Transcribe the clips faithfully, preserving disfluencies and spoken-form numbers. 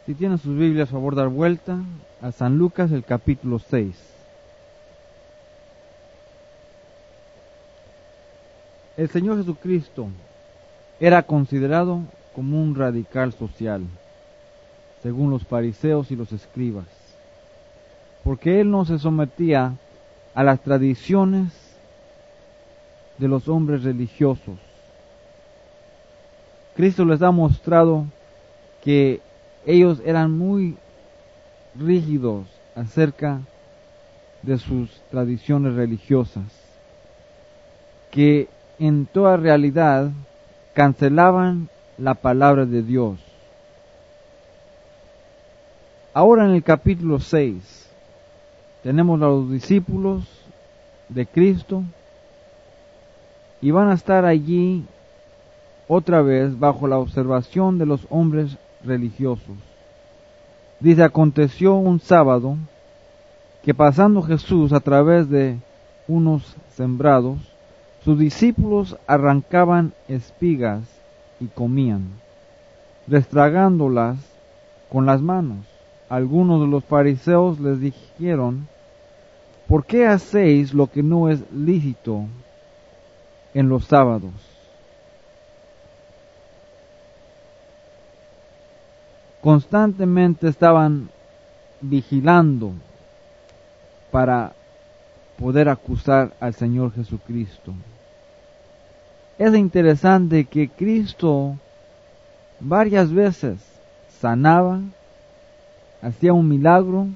Si tienen sus Biblias, a favor dar vuelta a San Lucas, el capítulo seis. El Señor Jesucristo era considerado como un radical social, según los fariseos y los escribas, porque Él no se sometía a las tradiciones de los hombres religiosos. Cristo les ha mostrado que ellos eran muy rígidos acerca de sus tradiciones religiosas, que en toda realidad cancelaban la palabra de Dios. Ahora en el capítulo seis tenemos a los discípulos de Cristo y van a estar allí otra vez bajo la observación de los hombres religiosos. Dice: aconteció un sábado que pasando Jesús a través de unos sembrados, sus discípulos arrancaban espigas y comían, restragándolas con las manos. Algunos de los fariseos les dijeron: ¿por qué hacéis lo que no es lícito en los sábados? Constantemente estaban vigilando para poder acusar al Señor Jesucristo. Es interesante que Cristo varias veces sanaba, hacía un milagro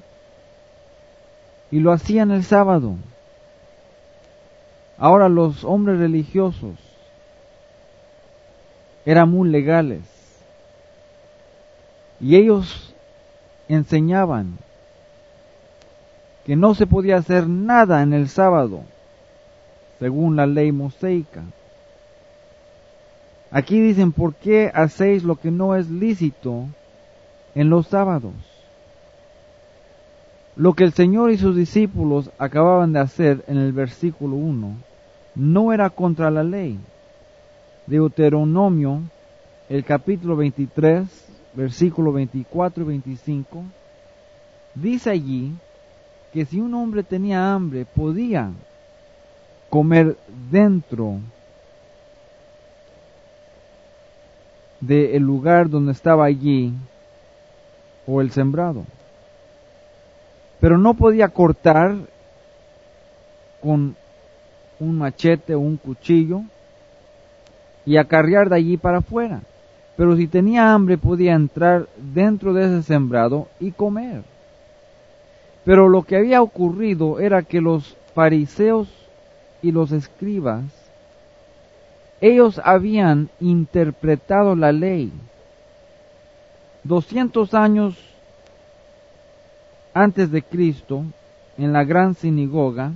y lo hacía en el sábado. Ahora los hombres religiosos eran muy legales y ellos enseñaban que no se podía hacer nada en el sábado, según la ley mosaica. Aquí dicen: ¿por qué hacéis lo que no es lícito en los sábados? Lo que el Señor y sus discípulos acababan de hacer en el versículo uno no era contra la ley. Deuteronomio, el capítulo veintitrés, versículos veinticuatro y veinticinco, dice allí que si un hombre tenía hambre, podía comer dentro del lugar donde estaba allí, o el sembrado, pero no podía cortar con un machete o un cuchillo y acarrear de allí para afuera. Pero si tenía hambre, podía entrar dentro de ese sembrado y comer. Pero lo que había ocurrido era que los fariseos y los escribas, ellos habían interpretado la ley. Doscientos años antes de Cristo, en la gran sinagoga,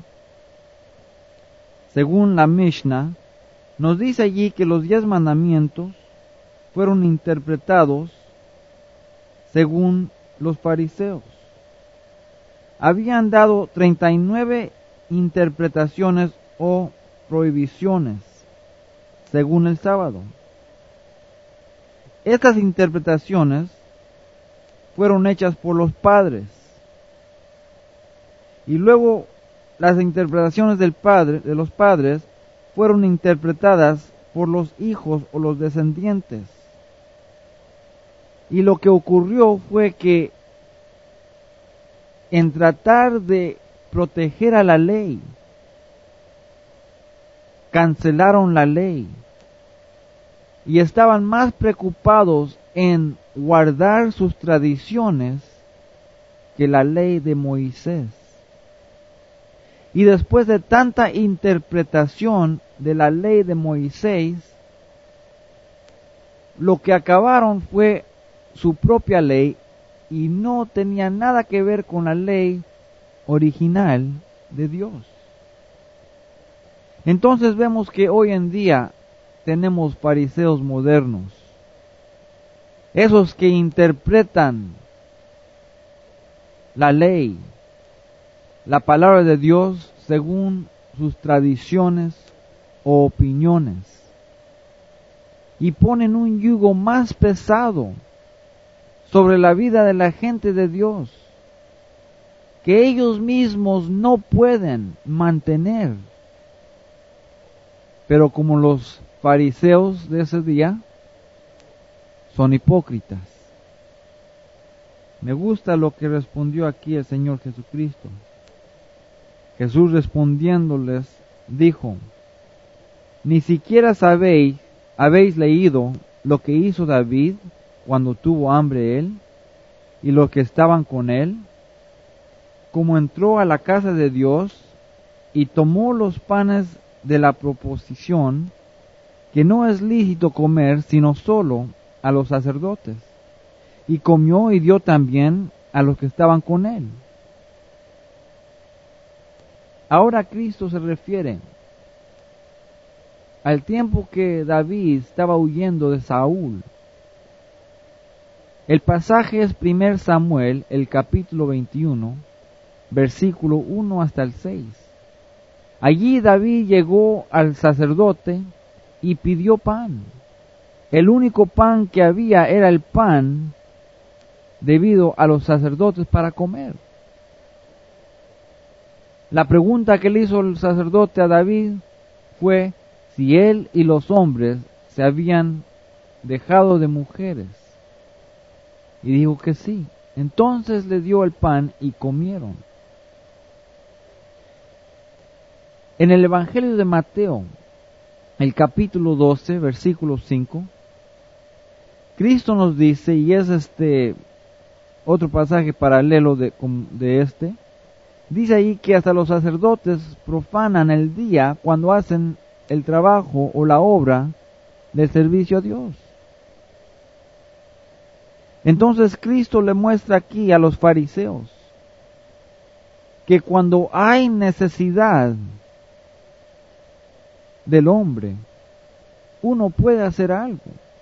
según la Mishnah, nos dice allí que los diez mandamientos fueron interpretados según los fariseos. Habían dado treinta y nueve interpretaciones o prohibiciones según el sábado. Estas interpretaciones fueron hechas por los padres, y luego las interpretaciones del padre, de los padres fueron interpretadas por los hijos o los descendientes. Y lo que ocurrió fue que en tratar de proteger a la ley, cancelaron la ley y estaban más preocupados en guardar sus tradiciones que la ley de Moisés. Y después de tanta interpretación de la ley de Moisés, lo que acabaron fue su propia ley y no tenía nada que ver con la ley original de Dios. Entonces vemos que hoy en día tenemos fariseos modernos, esos que interpretan la ley, la palabra de Dios, según sus tradiciones o opiniones, y ponen un yugo más pesado sobre la vida de la gente de Dios, que ellos mismos no pueden mantener. Pero como los fariseos de ese día son hipócritas. Me gusta lo que respondió aquí el Señor Jesucristo. Jesús respondiéndoles dijo: ni siquiera sabéis, habéis leído lo que hizo David cuando tuvo hambre él y los que estaban con él, como entró a la casa de Dios y tomó los panes de la proposición, que no es lícito comer sino solo a los sacerdotes, y comió y dio también a los que estaban con él. Ahora Cristo se refiere al tiempo que David estaba huyendo de Saúl. El pasaje es primer Samuel, el capítulo veintiuno, versículo uno hasta el seis. Allí David llegó al sacerdote y pidió pan. El único pan que había era el pan debido a los sacerdotes para comer. La pregunta que le hizo el sacerdote a David fue si él y los hombres se habían dejado de mujeres. Y dijo que sí. Entonces le dio el pan y comieron. En el Evangelio de Mateo, el capítulo doce, versículo cinco, Cristo nos dice, y es este otro pasaje paralelo de, de este, dice ahí que hasta los sacerdotes profanan el día cuando hacen el trabajo o la obra del servicio a Dios. Entonces Cristo le muestra aquí a los fariseos que cuando hay necesidad del hombre, uno puede hacer algo.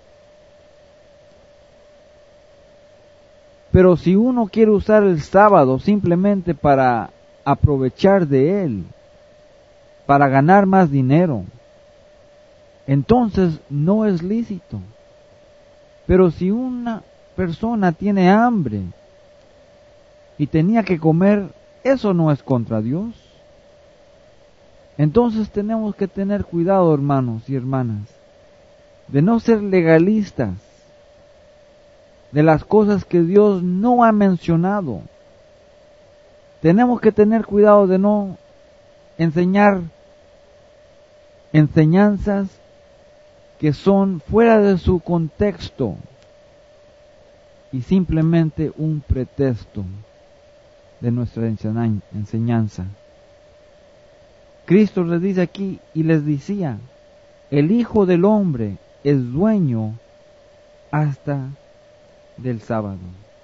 Pero si uno quiere usar el sábado simplemente para aprovechar de él, para ganar más dinero, entonces no es lícito. Pero si una persona tiene hambre y tenía que comer, eso no es contra Dios. Entonces tenemos que tener cuidado, hermanos y hermanas, de no ser legalistas de las cosas que Dios no ha mencionado. Tenemos que tener cuidado de no enseñar enseñanzas que son fuera de su contexto y simplemente un pretexto de nuestra enseñanza. Cristo les dice aquí y les decía, el Hijo del Hombre es dueño hasta del sábado.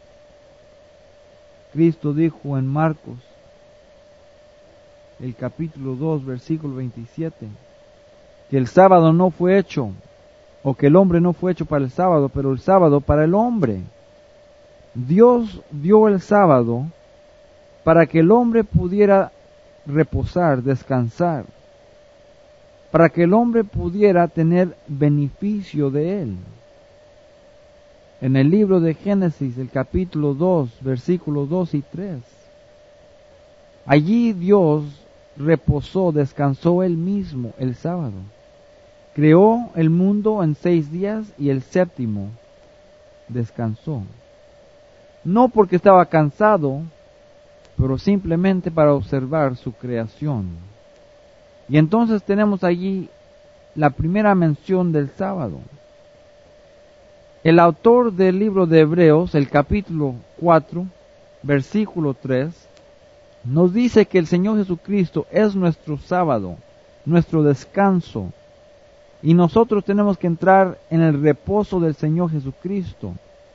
Cristo dijo en Marcos, el capítulo dos, versículo veintisiete, que el sábado no fue hecho, o que el hombre no fue hecho para el sábado, pero el sábado para el hombre. Dios dio el sábado para que el hombre pudiera reposar, descansar, para que el hombre pudiera tener beneficio de él. En el libro de Génesis, el capítulo dos, versículos dos y tres, allí Dios reposó, descansó él mismo el sábado. Creó el mundo en seis días y el séptimo descansó. No porque estaba cansado, pero simplemente para observar su creación. Y entonces tenemos allí la primera mención del sábado. El autor del libro de Hebreos, el capítulo cuatro, versículo tres, nos dice que el Señor Jesucristo es nuestro sábado, nuestro descanso, y nosotros tenemos que entrar en el reposo del Señor Jesucristo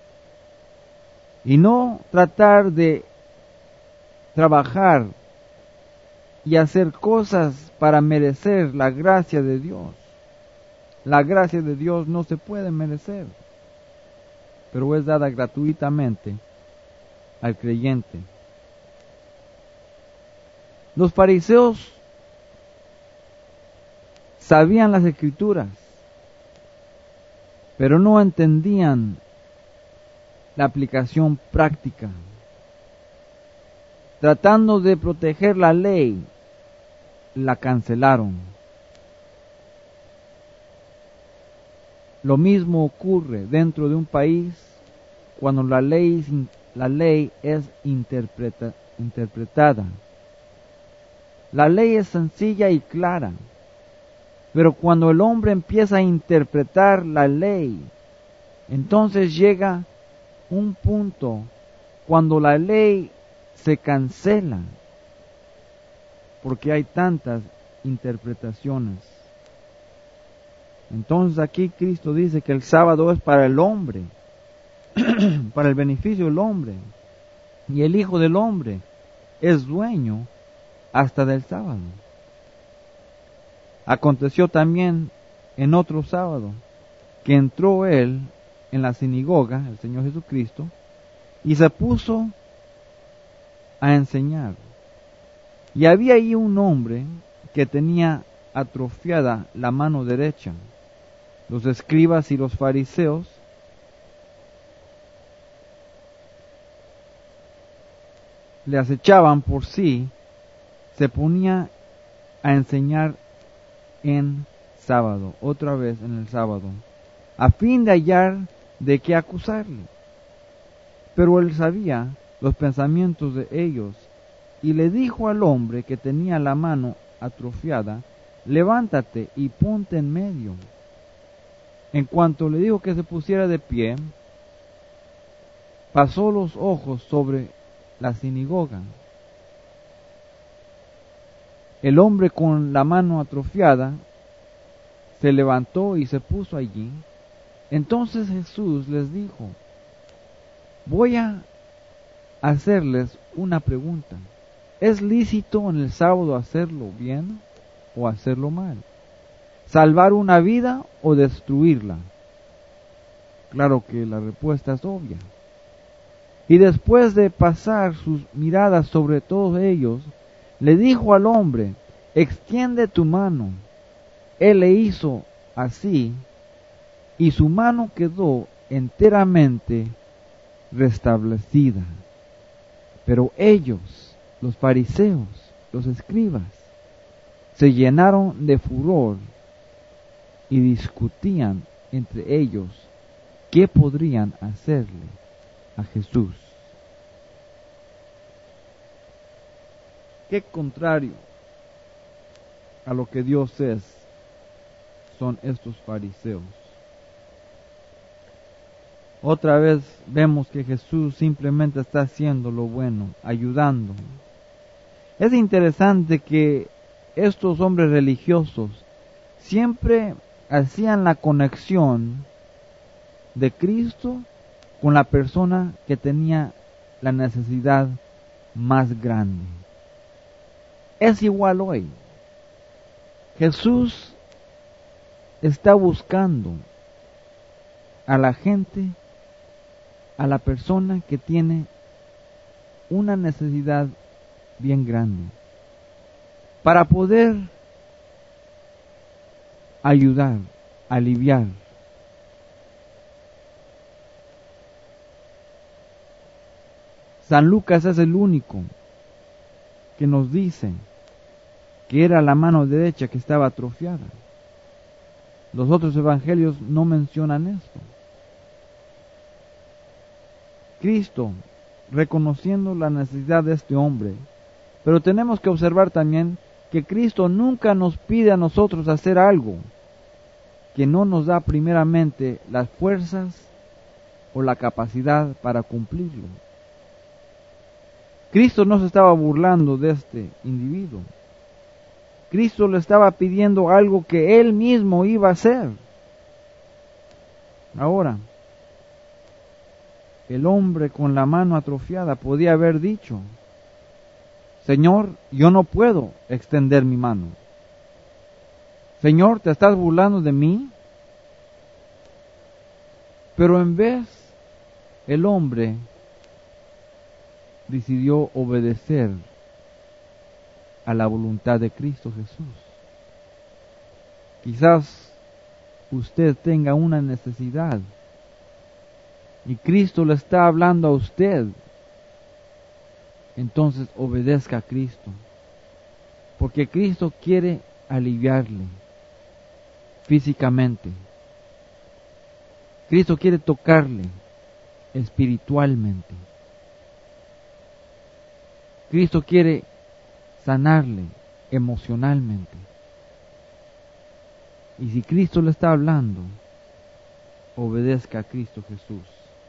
y no tratar de trabajar y hacer cosas para merecer la gracia de Dios. La gracia de Dios no se puede merecer, pero es dada gratuitamente al creyente. Los fariseos sabían las Escrituras, pero no entendían la aplicación práctica. Tratando de proteger la ley, la cancelaron. Lo mismo ocurre dentro de un país cuando la ley, la ley es interpreta, interpretada. La ley es sencilla y clara, pero cuando el hombre empieza a interpretar la ley, entonces llega un punto cuando la ley se cancela, porque hay tantas interpretaciones. Entonces aquí Cristo dice que el sábado es para el hombre, para el beneficio del hombre, y el Hijo del Hombre es dueño hasta del sábado. Aconteció también en otro sábado que entró él en la sinagoga, el Señor Jesucristo, y se puso a enseñar. Y había ahí un hombre que tenía atrofiada la mano derecha. Los escribas y los fariseos le acechaban por sí, se ponía a enseñar en sábado, otra vez en el sábado, a fin de hallar de qué acusarle. Pero él sabía los pensamientos de ellos, y le dijo al hombre que tenía la mano atrofiada, levántate y ponte en medio. En cuanto le dijo que se pusiera de pie, pasó los ojos sobre la sinagoga. El hombre con la mano atrofiada se levantó y se puso allí. Entonces Jesús les dijo, voy a hacerles una pregunta. ¿Es lícito en el sábado hacerlo bien o hacerlo mal? ¿Salvar una vida o destruirla? Claro que la respuesta es obvia. Y después de pasar sus miradas sobre todos ellos, le dijo al hombre, extiende tu mano. Él le hizo así, y su mano quedó enteramente restablecida. Pero ellos, los fariseos, los escribas, se llenaron de furor y discutían entre ellos qué podrían hacerle a Jesús. Qué contrario a lo que Dios es son estos fariseos. Otra vez vemos que Jesús simplemente está haciendo lo bueno, ayudando. Es interesante que estos hombres religiosos siempre hacían la conexión de Cristo con la persona que tenía la necesidad más grande. Es igual hoy. Jesús está buscando a la gente, a la persona que tiene una necesidad bien grande, para poder ayudar, aliviar. San Lucas es el único que nos dice que era la mano derecha que estaba atrofiada. Los otros evangelios no mencionan esto. Cristo, reconociendo la necesidad de este hombre, pero tenemos que observar también que Cristo nunca nos pide a nosotros hacer algo que no nos da primeramente las fuerzas o la capacidad para cumplirlo. Cristo no se estaba burlando de este individuo. Cristo le estaba pidiendo algo que él mismo iba a hacer. Ahora, el hombre con la mano atrofiada podía haber dicho, Señor, yo no puedo extender mi mano. Señor, ¿te estás burlando de mí? Pero en vez, el hombre decidió obedecer a la voluntad de Cristo Jesús. Quizás usted tenga una necesidad y Cristo le está hablando a usted, entonces obedezca a Cristo, porque Cristo quiere aliviarle físicamente. Cristo quiere tocarle espiritualmente. Cristo quiere sanarle emocionalmente. Y si Cristo le está hablando, obedezca a Cristo Jesús.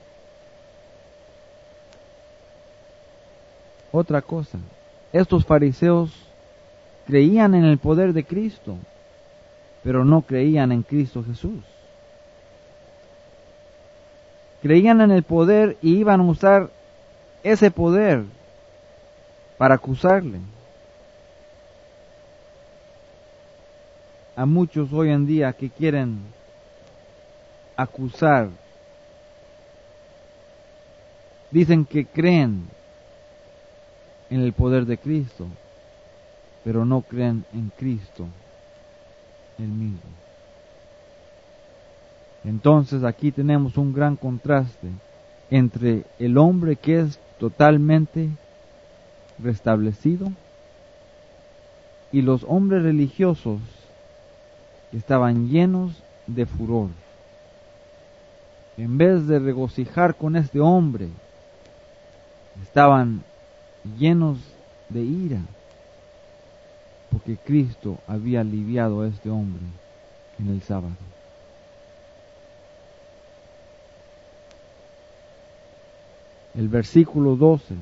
Otra cosa, estos fariseos creían en el poder de Cristo, pero no creían en Cristo Jesús. Creían en el poder y iban a usar ese poder para acusarle. A muchos hoy en día que quieren acusar, dicen que creen en el poder de Cristo, pero no creen en Cristo el mismo. Entonces aquí tenemos un gran contraste entre el hombre que es totalmente restablecido y los hombres religiosos que estaban llenos de furor. En vez de regocijar con este hombre, estaban llenos de ira, porque Cristo había aliviado a este hombre en el sábado. El versículo doce,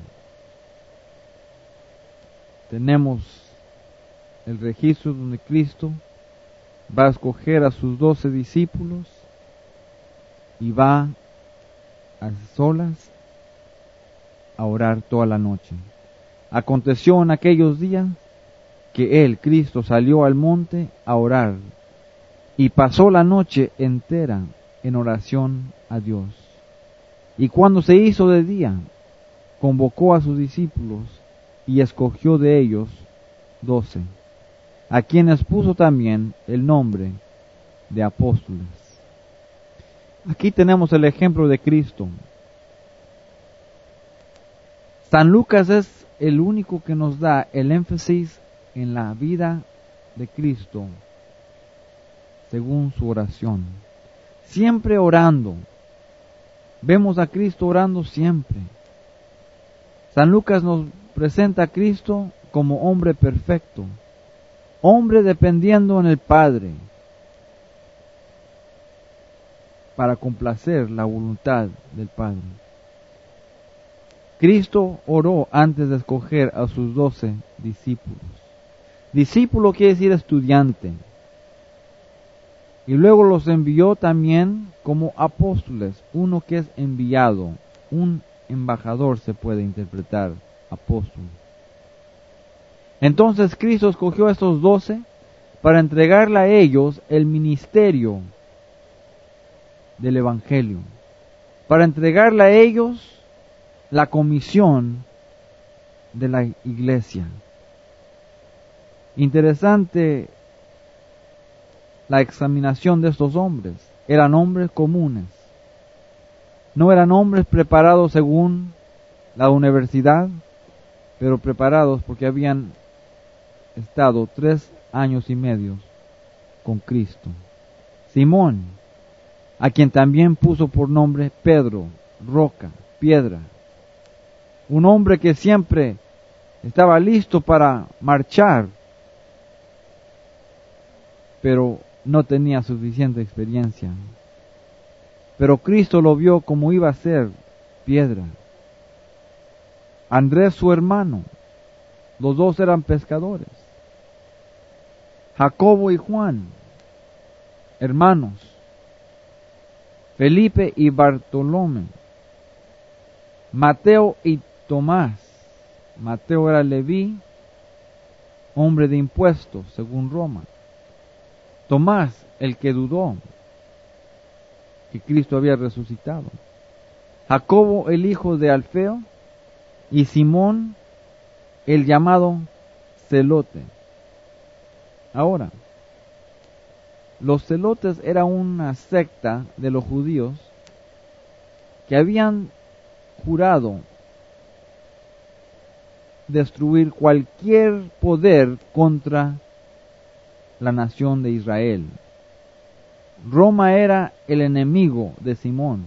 tenemos el registro donde Cristo va a escoger a sus doce discípulos y va a solas a orar toda la noche. Aconteció en aquellos días que él, Cristo, salió al monte a orar y pasó la noche entera en oración a Dios. Y cuando se hizo de día, convocó a sus discípulos y escogió de ellos doce, a quienes puso también el nombre de apóstoles. Aquí tenemos el ejemplo de Cristo. San Lucas es el único que nos da el énfasis en la vida de Cristo según su oración. Siempre orando. Vemos a Cristo orando siempre. San Lucas nos presenta a Cristo como hombre perfecto, hombre dependiendo en el Padre para complacer la voluntad del Padre. Cristo oró antes de escoger a sus doce discípulos. Discípulo quiere decir estudiante. Y luego los envió también como apóstoles, uno que es enviado, un embajador se puede interpretar, apóstol. Entonces Cristo escogió a estos doce para entregarle a ellos el ministerio del Evangelio, para entregarle a ellos la comisión de la iglesia. Interesante la examinación de estos hombres. Eran hombres comunes. No eran hombres preparados según la universidad, pero preparados porque habían estado tres años y medio con Cristo. Simón, a quien también puso por nombre Pedro, roca, piedra. Un hombre que siempre estaba listo para marchar, pero no tenía suficiente experiencia. Pero Cristo lo vio como iba a ser, piedra. Andrés, su hermano, los dos eran pescadores. Jacobo y Juan, hermanos. Felipe y Bartolomé. Mateo y Tomás. Mateo era Leví, hombre de impuestos, según Roma. Tomás, el que dudó que Cristo había resucitado. Jacobo, el hijo de Alfeo, y Simón, el llamado Celote. Ahora, los celotes era una secta de los judíos que habían jurado destruir cualquier poder contra la nación de Israel. Roma era el enemigo de Simón.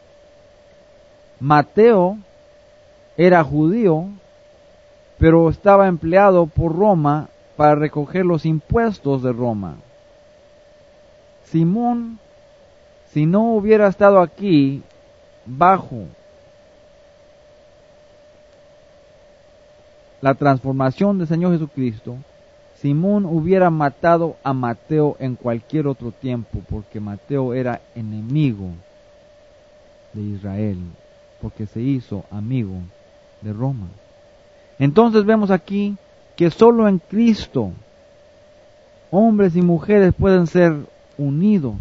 Mateo era judío, pero estaba empleado por Roma para recoger los impuestos de Roma. Simón, si no hubiera estado aquí bajo la transformación del Señor Jesucristo, Simón hubiera matado a Mateo en cualquier otro tiempo, porque Mateo era enemigo de Israel, porque se hizo amigo de Roma. Entonces vemos aquí que solo en Cristo hombres y mujeres pueden ser unidos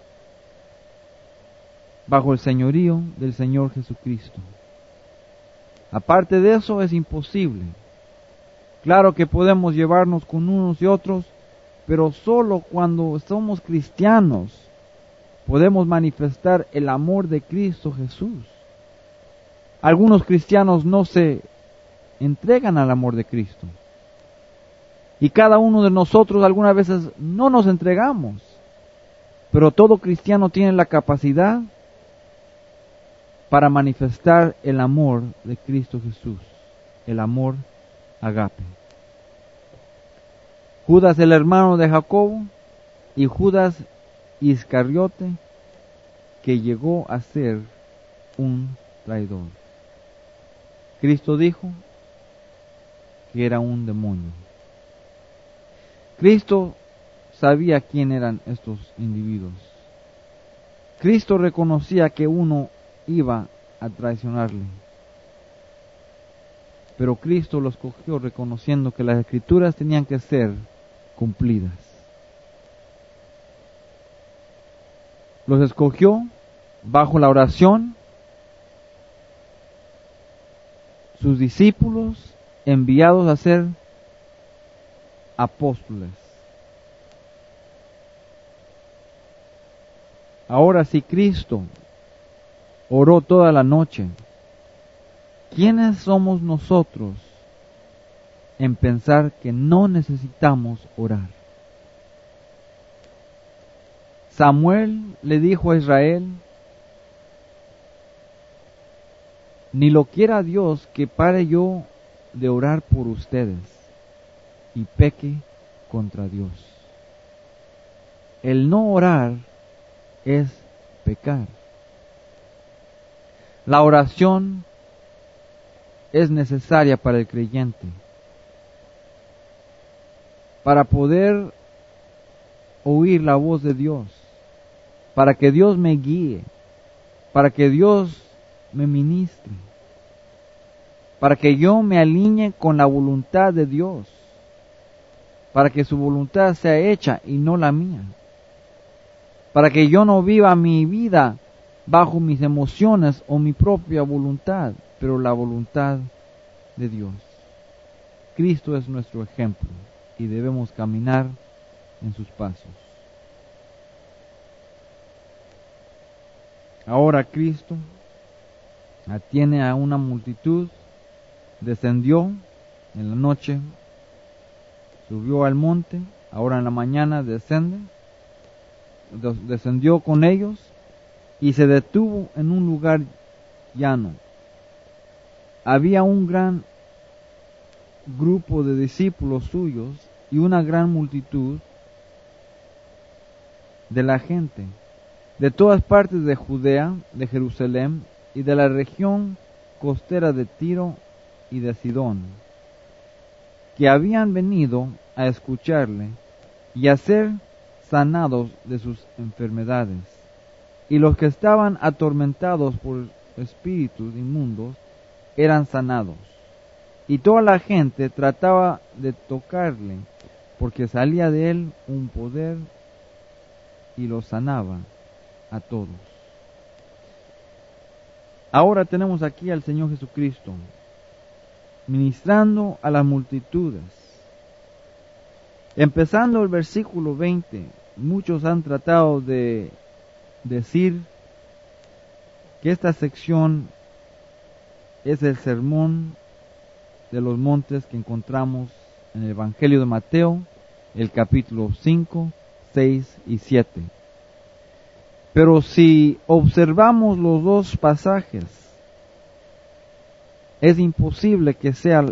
bajo el señorío del Señor Jesucristo. Aparte de eso es imposible. Claro que podemos llevarnos con unos y otros, pero solo cuando somos cristianos podemos manifestar el amor de Cristo Jesús. Algunos cristianos no se entregan al amor de Cristo. Y cada uno de nosotros algunas veces no nos entregamos. Pero todo cristiano tiene la capacidad para manifestar el amor de Cristo Jesús, el amor agape. Judas, el hermano de Jacobo, y Judas Iscariote, que llegó a ser un traidor. Cristo dijo que era un demonio. Cristo sabía quién eran estos individuos. Cristo reconocía que uno iba a traicionarle. Pero Cristo los escogió reconociendo que las Escrituras tenían que ser cumplidas. Los escogió bajo la oración, sus discípulos enviados a ser apóstoles. Ahora, si Cristo oró toda la noche, ¿quiénes somos nosotros en pensar que no necesitamos orar? Samuel le dijo a Israel: ni lo quiera Dios que pare yo de orar por ustedes y peque contra Dios. El no orar es pecar. La oración es necesaria para el creyente, para poder oír la voz de Dios, para que Dios me guíe, para que Dios me ministre, para que yo me alinee con la voluntad de Dios, para que su voluntad sea hecha y no la mía, para que yo no viva mi vida bajo mis emociones o mi propia voluntad, pero la voluntad de Dios. Cristo es nuestro ejemplo y debemos caminar en sus pasos. Ahora Cristo atiende a una multitud, descendió en la noche, subió al monte, ahora en la mañana descende, descendió con ellos y se detuvo en un lugar llano. Había un gran grupo de discípulos suyos y una gran multitud de la gente de todas partes de Judea, de Jerusalén y de la región costera de Tiro y de Sidón, que habían venido a escucharle y a ser sanados de sus enfermedades. Y los que estaban atormentados por espíritus inmundos eran sanados. Y toda la gente trataba de tocarle, porque salía de él un poder y los sanaba a todos. Ahora tenemos aquí al Señor Jesucristo ministrando a las multitudes. Empezando el versículo veinte, muchos han tratado de decir que esta sección es el sermón de los montes que encontramos en el Evangelio de Mateo, el capítulo cinco, seis y siete. Pero si observamos los dos pasajes, es imposible que sea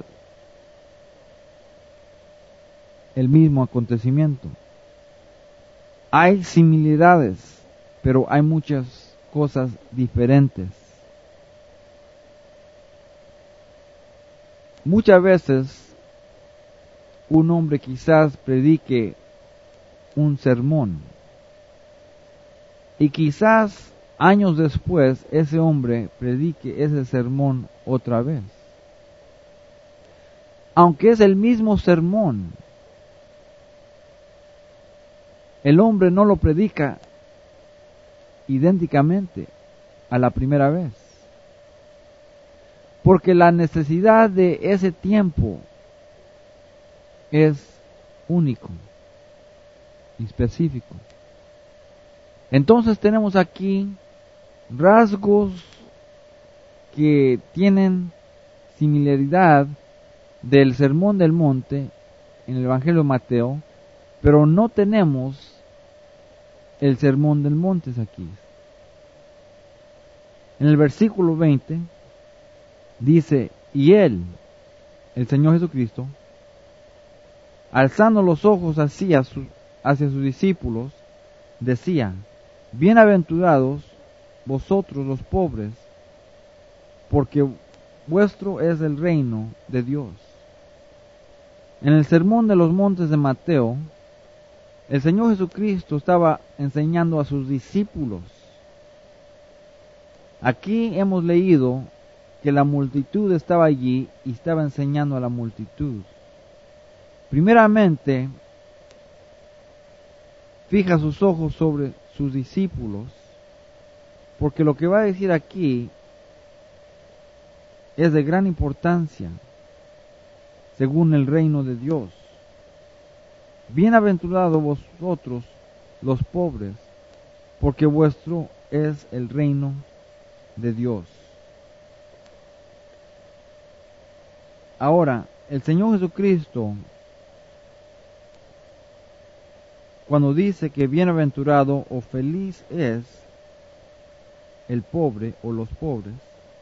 el mismo acontecimiento. Hay similitudes, pero hay muchas cosas diferentes. Muchas veces un hombre quizás predique un sermón y quizás años después ese hombre predique ese sermón otra vez. Aunque es el mismo sermón, el hombre no lo predica idénticamente a la primera vez, porque la necesidad de ese tiempo es único y específico. Entonces tenemos aquí rasgos que tienen similaridad del Sermón del Monte en el Evangelio de Mateo, pero no tenemos el Sermón del Monte aquí. En el versículo veinte dice, y él, el Señor Jesucristo, alzando los ojos hacia, su, hacia sus discípulos, decía, bienaventurados vosotros los pobres, porque vuestro es el reino de Dios. En el Sermón de los Montes de Mateo, el Señor Jesucristo estaba enseñando a sus discípulos. Aquí hemos leído que la multitud estaba allí y estaba enseñando a la multitud. Primeramente, fija sus ojos sobre sus discípulos, porque lo que va a decir aquí es de gran importancia, según el reino de Dios. Bienaventurados vosotros los pobres, porque vuestro es el reino de Dios. Ahora, el Señor Jesucristo, cuando dice que bienaventurado o feliz es el pobre o los pobres,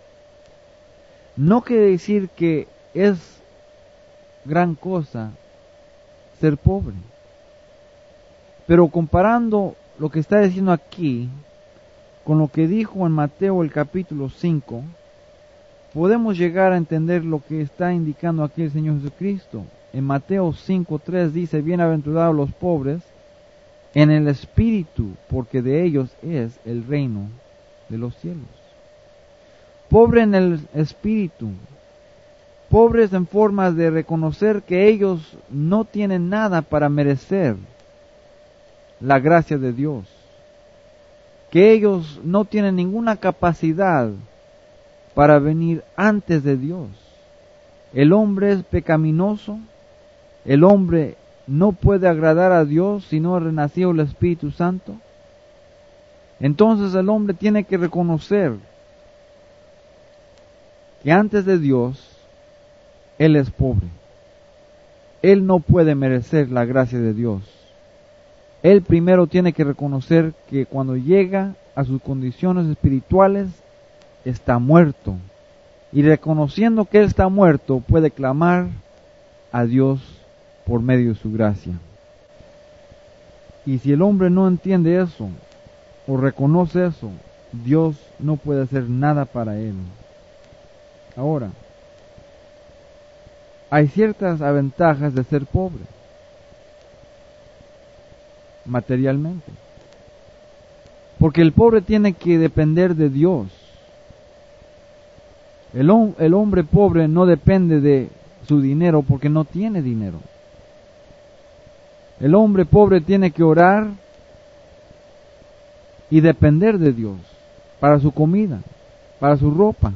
no quiere decir que es gran cosa ser pobre. Pero comparando lo que está diciendo aquí con lo que dijo en Mateo el capítulo cinco, podemos llegar a entender lo que está indicando aquí el Señor Jesucristo. En Mateo cinco tres dice, bienaventurados los pobres en el espíritu, porque de ellos es el reino de los cielos. Pobre en el espíritu, pobres en forma de reconocer que ellos no tienen nada para merecer la gracia de Dios, que ellos no tienen ninguna capacidad para venir antes de Dios. El hombre es pecaminoso, el hombre no puede agradar a Dios si no ha renacido el Espíritu Santo. Entonces el hombre tiene que reconocer que antes de Dios, él es pobre. Él no puede merecer la gracia de Dios. Él primero tiene que reconocer que cuando llega a sus condiciones espirituales, está muerto. Y reconociendo que él está muerto, puede clamar a Dios por medio de su gracia. Y si el hombre no entiende eso, o reconoce eso, Dios no puede hacer nada para él. Ahora, hay ciertas ventajas de ser pobre, materialmente. Porque el pobre tiene que depender de Dios. El, el hombre pobre no depende de su dinero porque no tiene dinero. El hombre pobre tiene que orar y depender de Dios para su comida, para su ropa.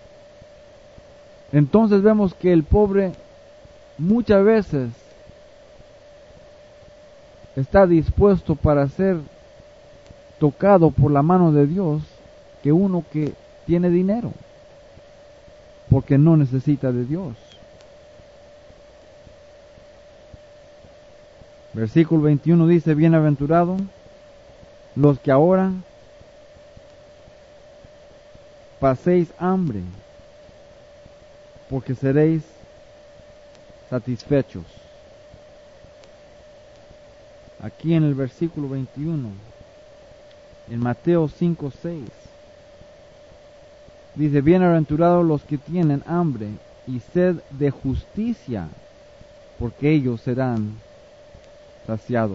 Entonces vemos que el pobre muchas veces está dispuesto para ser tocado por la mano de Dios que uno que tiene dinero, porque no necesita de Dios. Versículo veintiuno dice: bienaventurados los que ahora paséis hambre, porque seréis satisfechos. Aquí en el versículo veintiuno, en Mateo cinco seis, dice: bienaventurados los que tienen hambre y sed de justicia, porque ellos serán saciados.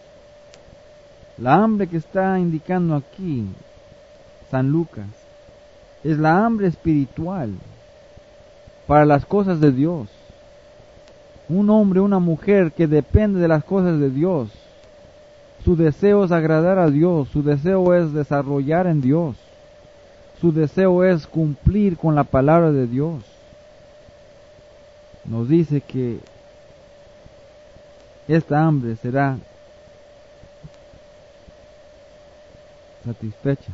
La hambre que está indicando aquí San Lucas es la hambre espiritual para las cosas de Dios. Un hombre, una mujer que depende de las cosas de Dios, su deseo es agradar a Dios, su deseo es desarrollar en Dios, su deseo es cumplir con la palabra de Dios. Nos dice que esta hambre será satisfecha.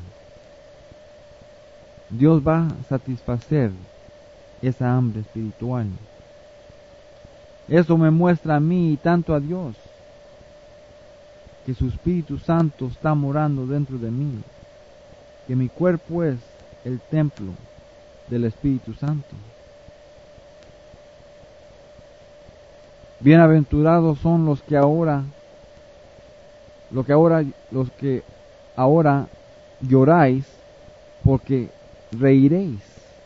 Dios va a satisfacer esa hambre espiritual. Eso me muestra a mí y tanto a Dios, que su Espíritu Santo está morando dentro de mí, que mi cuerpo es el templo del Espíritu Santo. Bienaventurados son los que ahora, los que ahora, los que ahora lloráis, porque reiréis.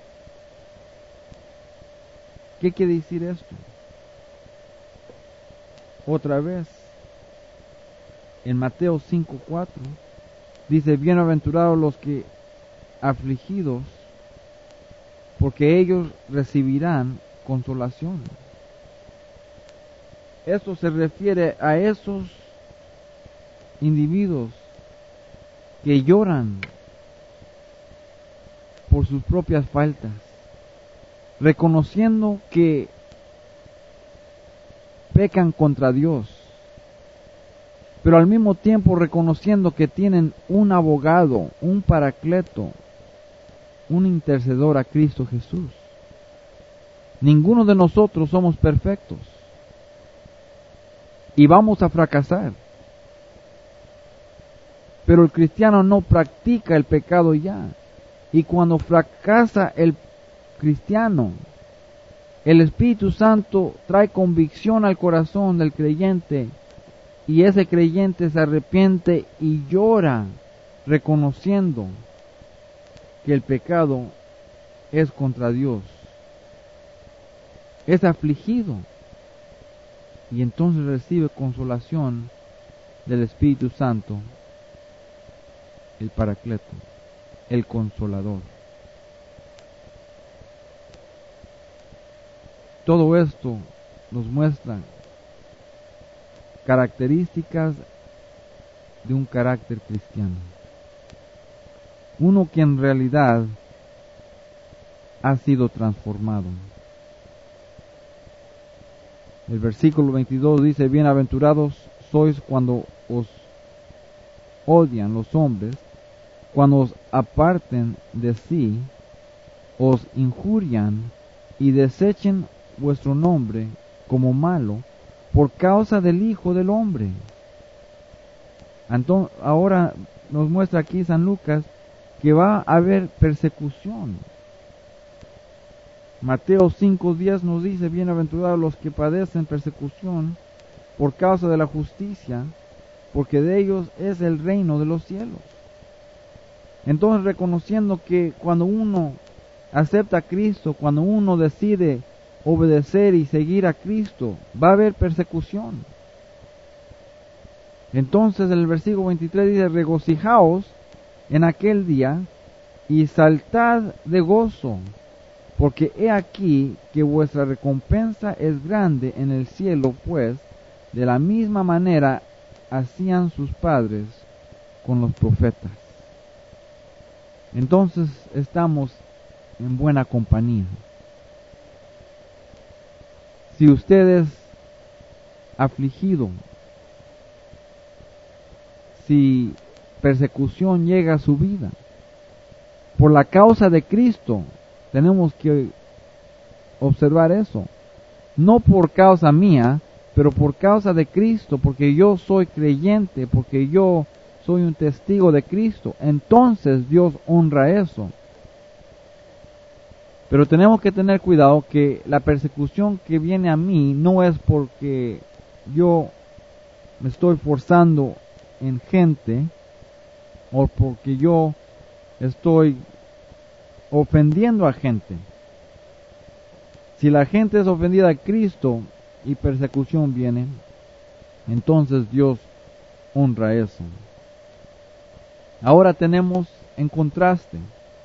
¿Qué quiere decir esto? Otra vez, en Mateo cinco cuatro, dice: bienaventurados los que afligidos, porque ellos recibirán consolación. Esto se refiere a esos individuos que lloran por sus propias faltas, reconociendo que pecan contra Dios, pero al mismo tiempo reconociendo que tienen un abogado, un paracleto, un intercedor, a Cristo Jesús. Ninguno de nosotros somos perfectos y vamos a fracasar, pero el cristiano no practica el pecado ya, y cuando fracasa el cristiano, el Espíritu Santo trae convicción al corazón del creyente, y ese creyente se arrepiente y llora, reconociendo que el pecado es contra Dios. Es afligido, y entonces recibe consolación del Espíritu Santo, el Paracleto, el Consolador. Todo esto nos muestra características de un carácter cristiano. Uno que en realidad ha sido transformado. El versículo veintidós dice: bienaventurados sois cuando os odian los hombres, cuando os aparten de sí, os injurian y desechen vuestro nombre como malo por causa del Hijo del Hombre. Entonces, ahora nos muestra aquí San Lucas que va a haber persecución. Mateo cinco diez nos dice: bienaventurados los que padecen persecución por causa de la justicia, porque de ellos es el reino de los cielos. Entonces, reconociendo que cuando uno acepta a Cristo, cuando uno decide obedecer y seguir a Cristo, va a haber persecución. Entonces el versículo veintitrés dice: regocijaos en aquel día y saltad de gozo, porque he aquí que vuestra recompensa es grande en el cielo, pues de la misma manera hacían sus padres con los profetas. Entonces estamos en buena compañía. Si usted es afligido, si persecución llega a su vida, por la causa de Cristo. Tenemos que observar eso. No por causa mía, pero por causa de Cristo, porque yo soy creyente, porque yo soy un testigo de Cristo. Entonces Dios honra eso. Pero tenemos que tener cuidado que la persecución que viene a mí no es porque yo me estoy forzando en gente o porque yo estoy ofendiendo a gente. Si la gente es ofendida a Cristo y persecución viene, entonces Dios honra eso. Ahora tenemos en contraste.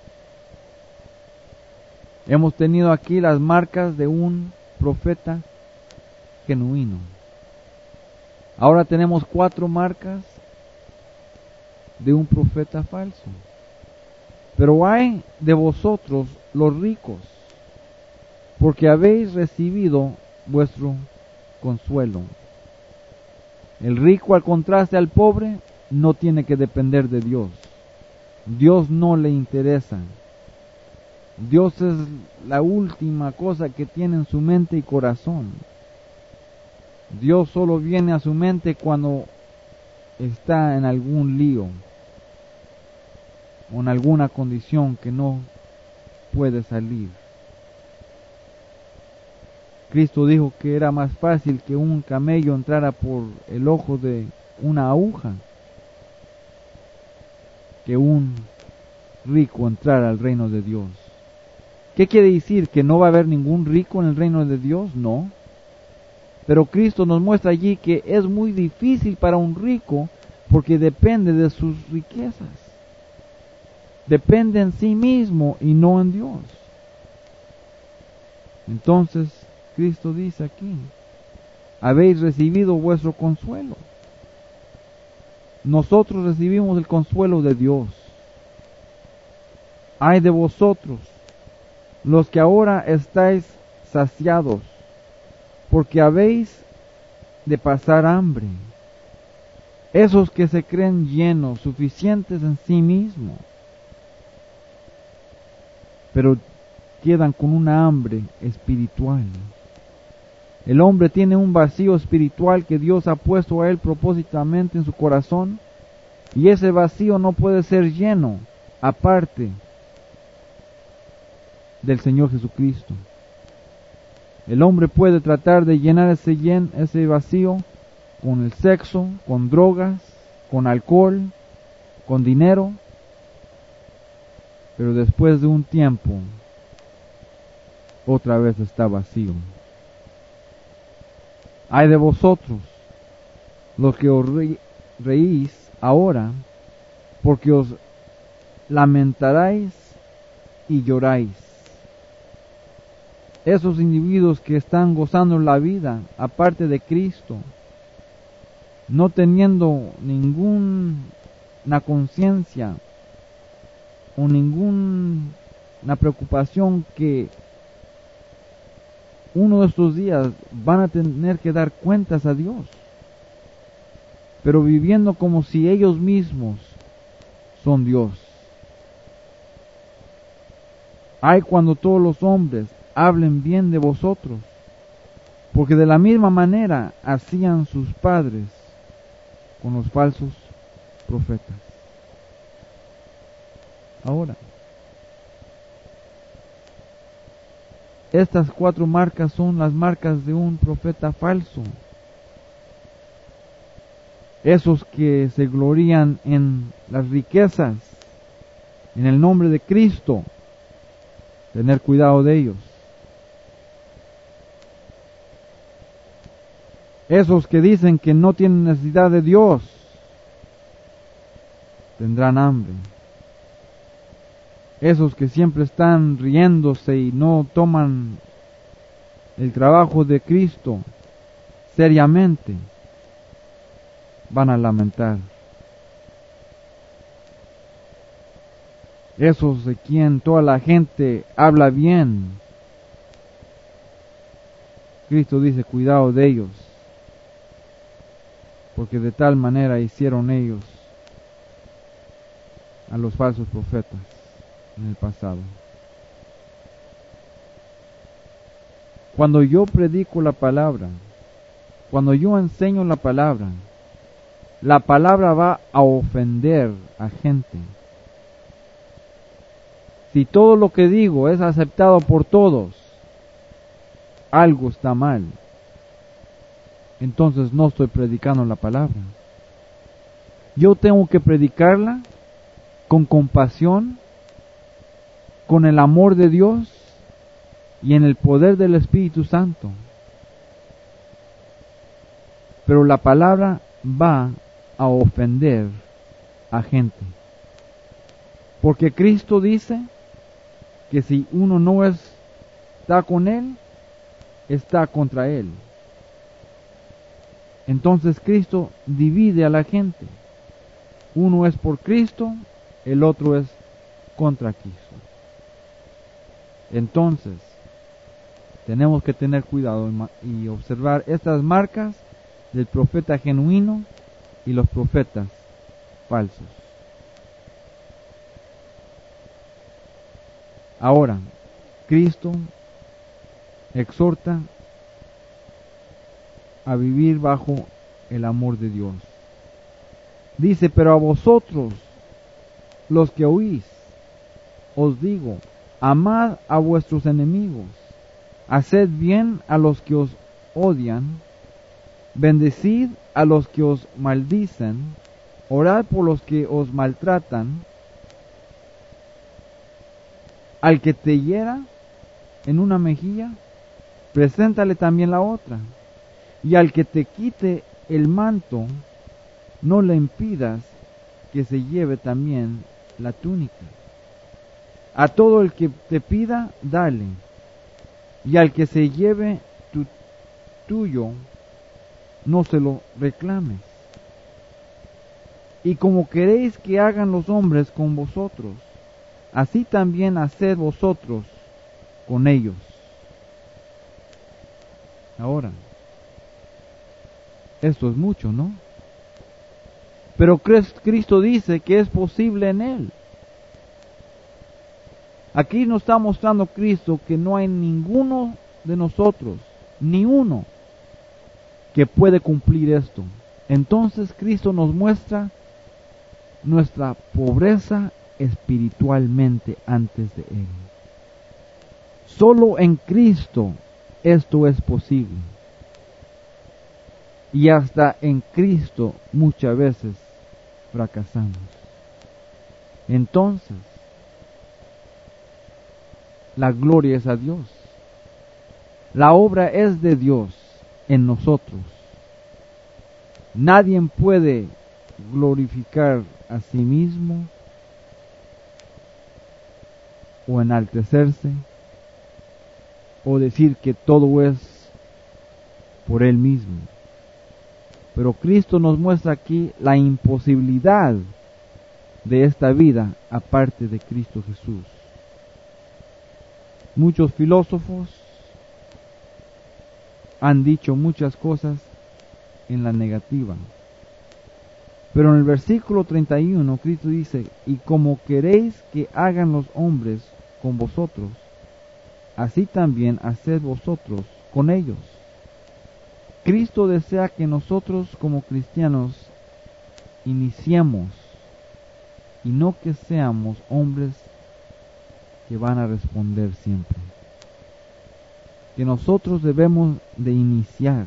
Hemos tenido aquí las marcas de un profeta genuino. Ahora tenemos cuatro marcas de un profeta falso. Pero ay de vosotros los ricos, porque habéis recibido vuestro consuelo. El rico, al contraste al pobre, no tiene que depender de Dios. Dios no le interesa. Dios es la última cosa que tiene en su mente y corazón. Dios solo viene a su mente cuando está en algún lío o en alguna condición que no puede salir. Cristo dijo que era más fácil que un camello entrara por el ojo de una aguja que un rico entrara al reino de Dios. ¿Qué quiere decir? ¿Que no va a haber ningún rico en el reino de Dios? No. Pero Cristo nos muestra allí que es muy difícil para un rico porque depende de sus riquezas. Depende en sí mismo y no en Dios. Entonces, Cristo dice aquí, habéis recibido vuestro consuelo. Nosotros recibimos el consuelo de Dios. Ay de vosotros, los que ahora estáis saciados, porque habéis de pasar hambre. Esos que se creen llenos, suficientes en sí mismos, pero quedan con una hambre espiritual. El hombre tiene un vacío espiritual que Dios ha puesto a él propósitamente en su corazón, y ese vacío no puede ser lleno aparte del Señor Jesucristo. El hombre puede tratar de llenar ese, llen, ese vacío con el sexo, con drogas, con alcohol, con dinero, pero después de un tiempo otra vez está vacío. Ay de vosotros, los que os re reís ahora, porque os lamentaréis y lloráis. Esos individuos que están gozando la vida aparte de Cristo, no teniendo ninguna conciencia o ninguna preocupación que uno de estos días van a tener que dar cuentas a Dios, pero viviendo como si ellos mismos son Dios. Ay, cuando todos los hombres hablen bien de vosotros, porque de la misma manera hacían sus padres con los falsos profetas. Ahora, estas cuatro marcas son las marcas de un profeta falso. Esos que se glorían en las riquezas, en el nombre de Cristo, tener cuidado de ellos. Esos que dicen que no tienen necesidad de Dios, tendrán hambre. Esos que siempre están riéndose y no toman el trabajo de Cristo seriamente, van a lamentar. Esos de quien toda la gente habla bien, Cristo dice, cuidado de ellos, porque de tal manera hicieron ellos a los falsos profetas. en el pasado. Cuando yo predico la palabra, cuando yo enseño la palabra, la palabra va a ofender a gente. Si todo lo que digo es aceptado por todos, algo está mal. Entonces no estoy predicando la palabra. Yo tengo que predicarla con compasión, con el amor de Dios y en el poder del Espíritu Santo. Pero la palabra va a ofender a gente. Porque Cristo dice que si uno no está con Él, está contra Él. Entonces Cristo divide a la gente. Uno es por Cristo, el otro es contra Cristo. Entonces, tenemos que tener cuidado y observar estas marcas del profeta genuino y los profetas falsos. Ahora, Cristo exhorta a vivir bajo el amor de Dios. Dice, pero a vosotros, los que oís, os digo, amad a vuestros enemigos, haced bien a los que os odian, bendecid a los que os maldicen, orad por los que os maltratan. Al que te hiera en una mejilla, preséntale también la otra. Y al que te quite el manto, no le impidas que se lleve también la túnica. A todo el que te pida, dale. Y al que se lleve tu, tuyo, no se lo reclames. Y como queréis que hagan los hombres con vosotros, así también haced vosotros con ellos. Ahora, esto es mucho, ¿no? Pero Cristo dice que es posible en Él. Aquí nos está mostrando Cristo que no hay ninguno de nosotros, ni uno, que puede cumplir esto. Entonces Cristo nos muestra nuestra pobreza espiritualmente antes de Él. Solo en Cristo esto es posible. Y hasta en Cristo muchas veces fracasamos. Entonces, la gloria es a Dios. La obra es de Dios en nosotros. Nadie puede glorificar a sí mismo o enaltecerse o decir que todo es por Él mismo. Pero Cristo nos muestra aquí la imposibilidad de esta vida aparte de Cristo Jesús. Muchos filósofos han dicho muchas cosas en la negativa. Pero en el versículo treinta y uno, Cristo dice, y como queréis que hagan los hombres con vosotros, así también haced vosotros con ellos. Cristo desea que nosotros como cristianos iniciemos y no que seamos hombres que van a responder siempre. Que nosotros debemos de iniciar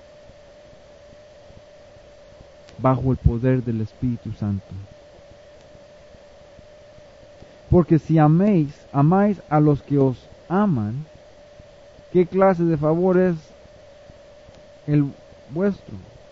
bajo el poder del Espíritu Santo. Porque si améis, amáis a los que os aman, ¿qué clase de favor es el vuestro?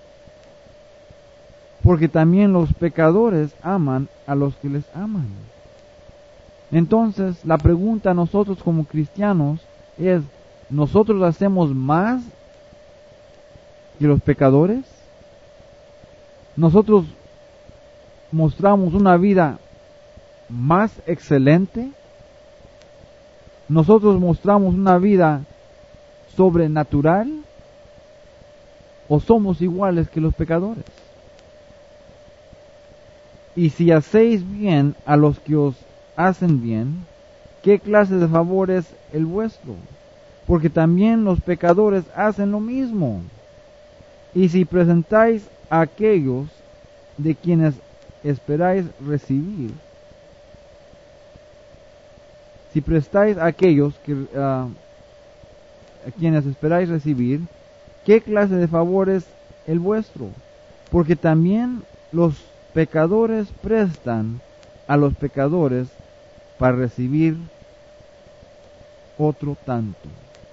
Porque también los pecadores aman a los que les aman. Entonces, la pregunta a nosotros como cristianos es, ¿nosotros hacemos más que los pecadores? ¿Nosotros mostramos una vida más excelente? ¿Nosotros mostramos una vida sobrenatural? ¿O somos iguales que los pecadores? Y si hacéis bien a los que os hacen bien, ¿qué clase de favor es el vuestro? Porque también los pecadores hacen lo mismo. Y si presentáis a aquellos de quienes esperáis recibir, si prestáis a aquellos que, uh, a quienes esperáis recibir, ¿qué clase de favor es el vuestro? Porque también los pecadores prestan a los pecadores para recibir otro tanto.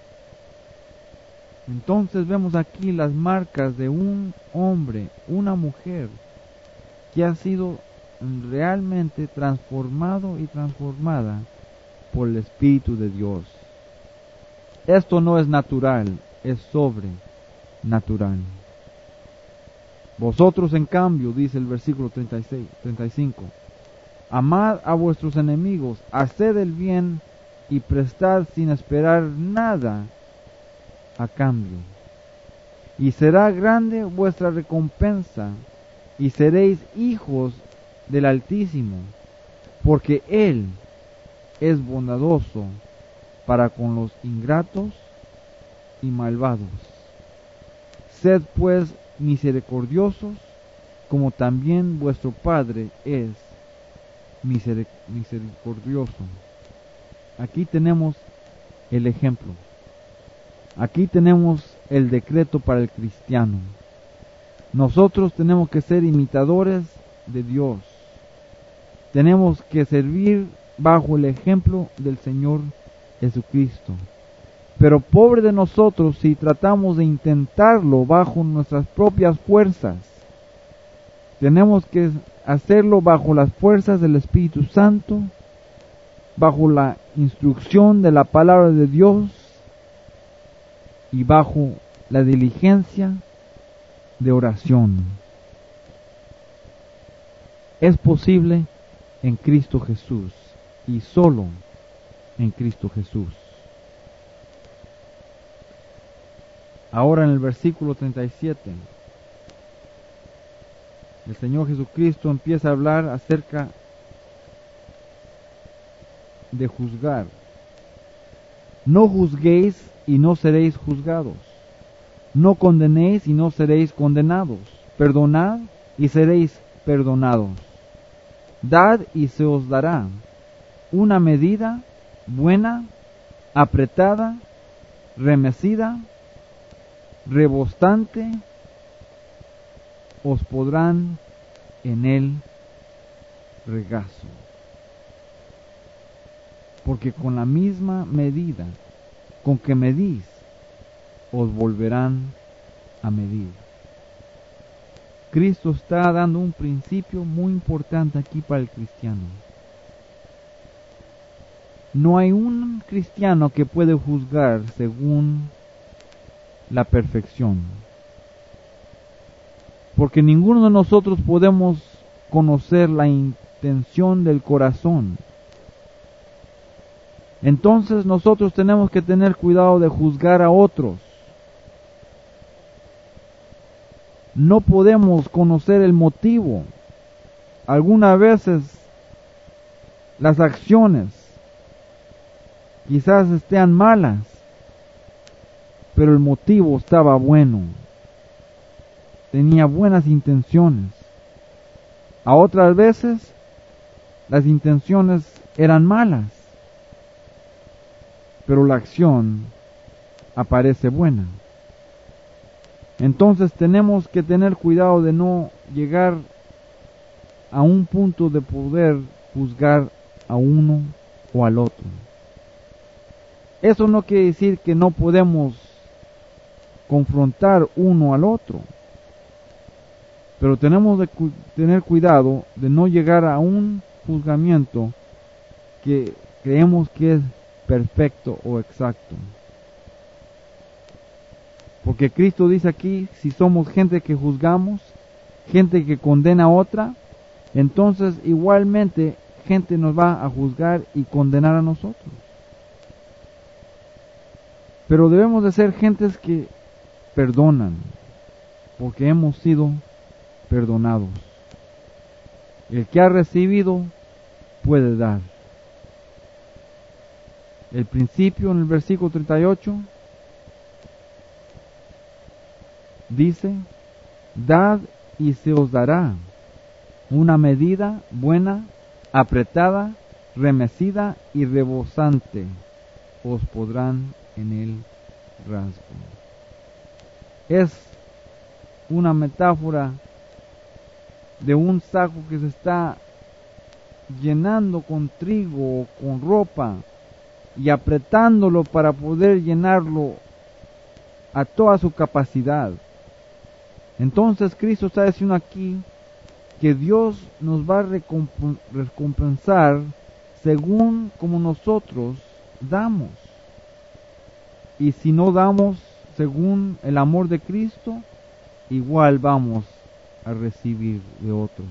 Entonces vemos aquí las marcas de un hombre, una mujer, que ha sido realmente transformado y transformada por el Espíritu de Dios. Esto no es natural, es sobrenatural. Vosotros, en cambio, dice el versículo treinta y seis, treinta y cinco, amad a vuestros enemigos, haced el bien y prestad sin esperar nada a cambio. Y será grande vuestra recompensa, y seréis hijos del Altísimo, porque Él es bondadoso para con los ingratos y malvados. Sed pues misericordiosos, como también vuestro Padre es misericordioso. Aquí tenemos el ejemplo. Aquí tenemos el decreto para el cristiano. Nosotros tenemos que ser imitadores de Dios. Tenemos que servir bajo el ejemplo del Señor Jesucristo. Pero pobre de nosotros si tratamos de intentarlo bajo nuestras propias fuerzas. Tenemos que hacerlo bajo las fuerzas del Espíritu Santo, bajo la instrucción de la palabra de Dios y bajo la diligencia de oración. Es posible en Cristo Jesús y solo en Cristo Jesús. Ahora en el versículo treinta y siete, el Señor Jesucristo empieza a hablar acerca de juzgar. No juzguéis y no seréis juzgados. No condenéis y no seréis condenados. Perdonad y seréis perdonados. Dad y se os dará. Una medida buena, apretada, remecida, rebostante, os podrán en el regazo. Porque con la misma medida con que medís, os volverán a medir. Cristo está dando un principio muy importante aquí para el cristiano. No hay un cristiano que puede juzgar según la perfección. Porque ninguno de nosotros podemos conocer la intención del corazón. Entonces nosotros tenemos que tener cuidado de juzgar a otros. No podemos conocer el motivo. Algunas veces las acciones quizás estén malas, pero el motivo estaba bueno. Tenía buenas intenciones. A otras veces las intenciones eran malas, pero la acción aparece buena. Entonces tenemos que tener cuidado de no llegar a un punto de poder juzgar a uno o al otro. Eso no quiere decir que no podemos confrontar uno al otro, pero tenemos que cu- tener cuidado de no llegar a un juzgamiento que creemos que es perfecto o exacto. Porque Cristo dice aquí, si somos gente que juzgamos, gente que condena a otra, entonces igualmente gente nos va a juzgar y condenar a nosotros. Pero debemos de ser gentes que perdonan, porque hemos sido perdonados. El que ha recibido puede dar. El principio en el versículo treinta y ocho dice: dad y se os dará una medida buena, apretada, remecida y rebosante, os podrán en el rasgo. Es una metáfora de un saco que se está llenando con trigo o con ropa y apretándolo para poder llenarlo a toda su capacidad. Entonces Cristo está diciendo aquí que Dios nos va a recompensar según como nosotros damos. Y si no damos según el amor de Cristo, igual vamos a recibir de otros.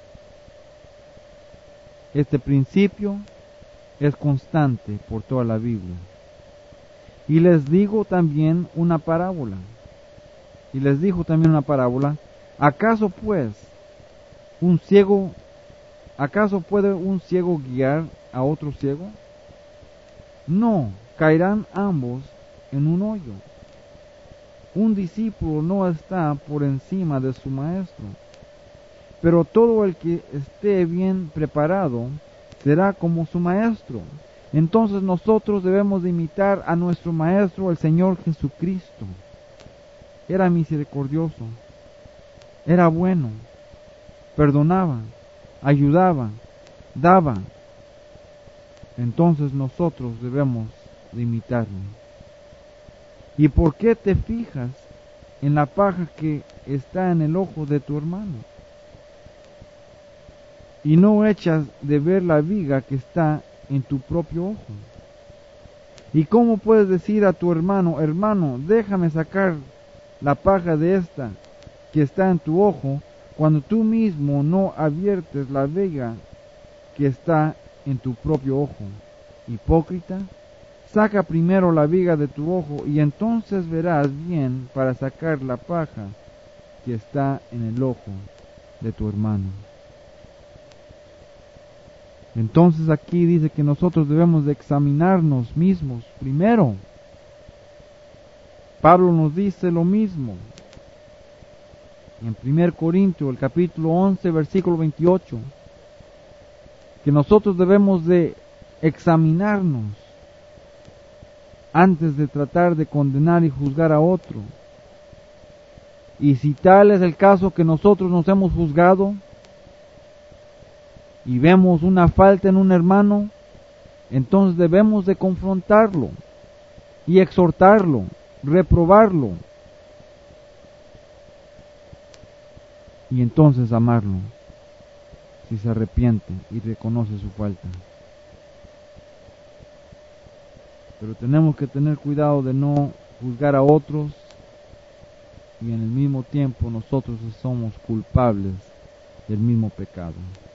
Este principio es constante por toda la Biblia. Y les digo también una parábola. Y les dijo también una parábola. ¿Acaso pues un ciego, acaso puede un ciego guiar a otro ciego? No, caerán ambos en un hoyo. Un discípulo no está por encima de su maestro, pero todo el que esté bien preparado será como su maestro. Entonces nosotros debemos de imitar a nuestro maestro, el Señor Jesucristo. Era misericordioso, era bueno, perdonaba, ayudaba, daba. Entonces nosotros debemos de imitarlo. ¿Y por qué te fijas en la paja que está en el ojo de tu hermano? Y no echas de ver la viga que está en tu propio ojo. ¿Y cómo puedes decir a tu hermano, hermano, déjame sacar la paja de esta que está en tu ojo, cuando tú mismo no adviertes la viga que está en tu propio ojo? Hipócrita, saca primero la viga de tu ojo y entonces verás bien para sacar la paja que está en el ojo de tu hermano. Entonces aquí dice que nosotros debemos de examinarnos mismos primero. Pablo nos dice lo mismo en primer Corintios, el capítulo once, versículo veintiocho, que nosotros debemos de examinarnos antes de tratar de condenar y juzgar a otro. Y si tal es el caso que nosotros nos hemos juzgado y vemos una falta en un hermano, entonces debemos de confrontarlo y exhortarlo, reprobarlo, y entonces amarlo si se arrepiente y reconoce su falta. Pero tenemos que tener cuidado de no juzgar a otros y en el mismo tiempo nosotros somos culpables del mismo pecado.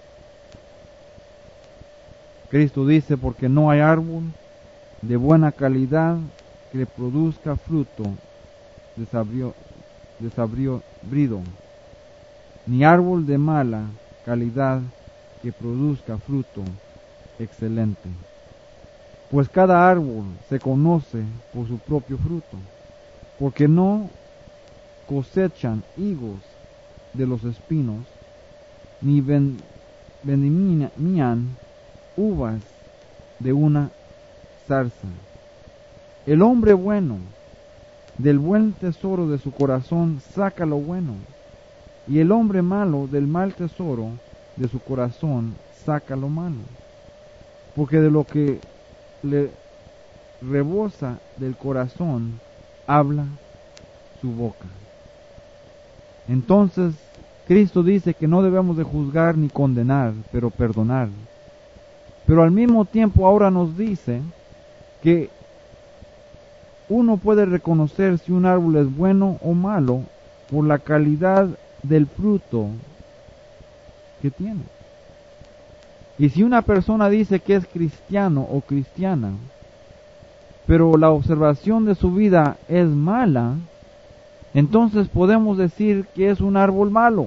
Cristo dice: porque no hay árbol de buena calidad que produzca fruto desabrio, desabrido, ni árbol de mala calidad que produzca fruto excelente. Pues cada árbol se conoce por su propio fruto, porque no cosechan higos de los espinos, ni vendimian uvas de una zarza. El hombre bueno del buen tesoro de su corazón saca lo bueno, y el hombre malo del mal tesoro de su corazón saca lo malo, porque de lo que le rebosa del corazón habla su boca. Entonces Cristo dice que no debemos de juzgar ni condenar, pero perdonar. Pero al mismo tiempo ahora nos dice que uno puede reconocer si un árbol es bueno o malo por la calidad del fruto que tiene. Y si una persona dice que es cristiano o cristiana, pero la observación de su vida es mala, entonces podemos decir que es un árbol malo.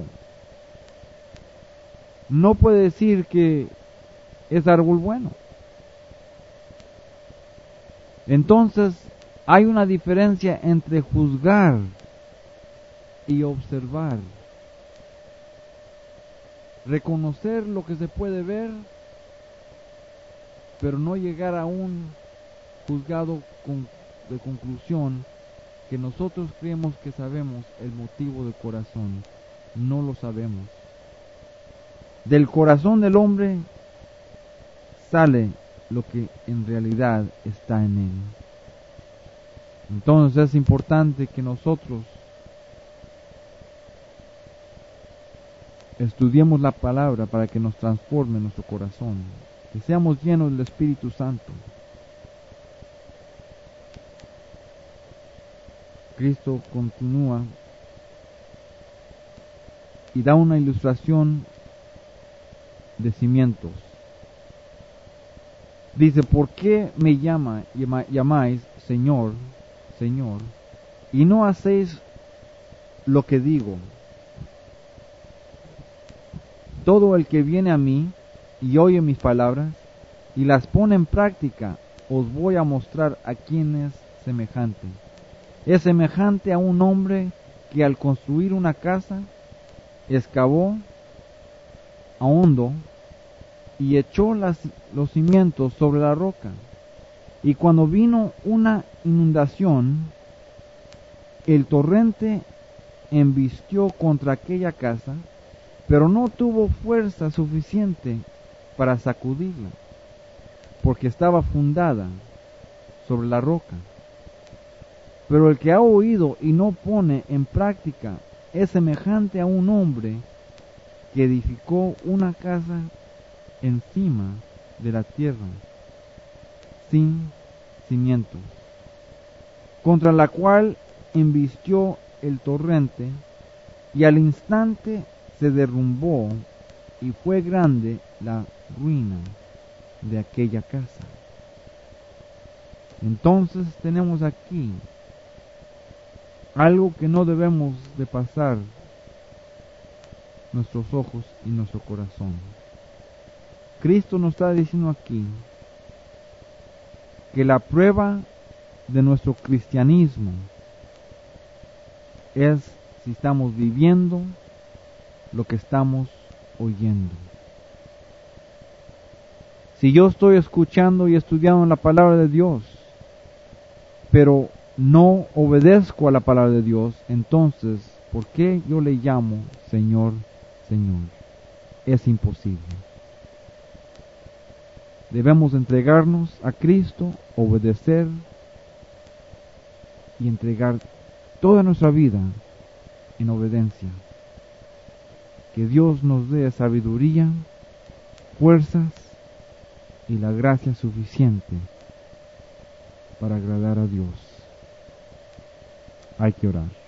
No puede decir que es árbol bueno. Entonces, hay una diferencia entre juzgar y observar. Reconocer lo que se puede ver, pero no llegar a un juzgado con, de conclusión que nosotros creemos que sabemos el motivo del corazón. No lo sabemos. Del corazón del hombre sale lo que en realidad está en él. Entonces es importante que nosotros estudiemos la palabra para que nos transforme nuestro corazón, que seamos llenos del Espíritu Santo. Cristo continúa y da una ilustración de cimientos. Dice, ¿por qué me llama, llamáis Señor, Señor, y no hacéis lo que digo? Todo el que viene a mí y oye mis palabras y las pone en práctica, os voy a mostrar a quién es semejante. Es semejante a un hombre que al construir una casa, excavó a hondo y echó las, los cimientos sobre la roca. Y cuando vino una inundación, el torrente embistió contra aquella casa, pero no tuvo fuerza suficiente para sacudirla, porque estaba fundada sobre la roca. Pero el que ha oído y no pone en práctica es semejante a un hombre que edificó una casa encima de la tierra, sin cimientos, contra la cual embistió el torrente, y al instante se derrumbó, y fue grande la ruina de aquella casa. Entonces tenemos aquí algo que no debemos de pasar nuestros ojos y nuestro corazón. Cristo nos está diciendo aquí que la prueba de nuestro cristianismo es si estamos viviendo lo que estamos oyendo. Si yo estoy escuchando y estudiando la palabra de Dios, pero no obedezco a la palabra de Dios, entonces, ¿por qué yo le llamo Señor, Señor? Es imposible. Debemos entregarnos a Cristo, obedecer y entregar toda nuestra vida en obediencia. Que Dios nos dé sabiduría, fuerzas y la gracia suficiente para agradar a Dios. Hay que orar.